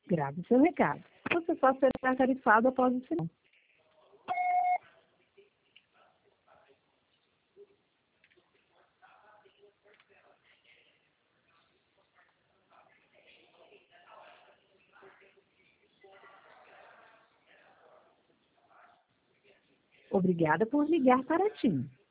Grave seu recado. Você só será tarifado após o sinal. Obrigada por ligar para a TIM.